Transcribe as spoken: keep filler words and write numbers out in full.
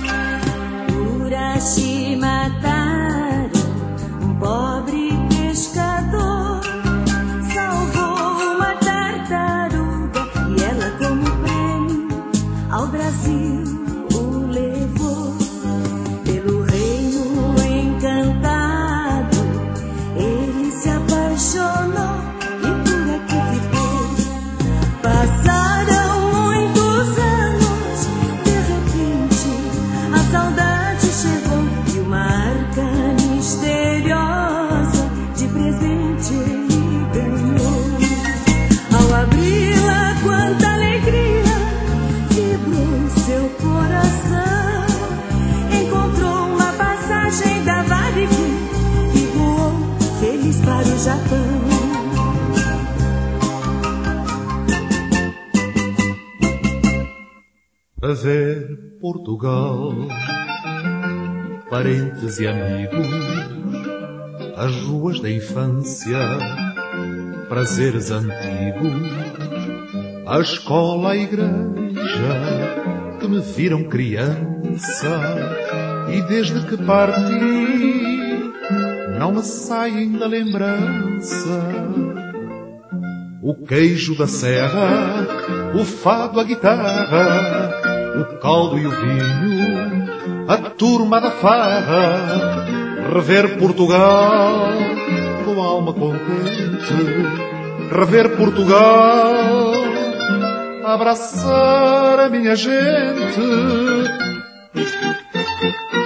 Urashi mataram um pobre pescador, salvou uma tartaruga e ela, como prêmio, ao Brasil o levou. Pelo reino encantado ele se apaixonou e por aqui ficou. Passaram muitos anos, de repente a saudade chegou e uma arca misteriosa de presente ele ganhou. Ao abri-la, quanta alegria vibrou seu coração. Encontrou uma passagem da Varig e voou feliz para o Japão. A ver Portugal, parentes e amigos, as ruas da infância, prazeres antigos, a escola, a igreja, que me viram criança, e desde que parti não me saem da lembrança. O queijo da serra, o fado, a guitarra, o caldo e o vinho, a turma da farra. Rever Portugal com a alma contente, rever Portugal, abraçar a minha gente.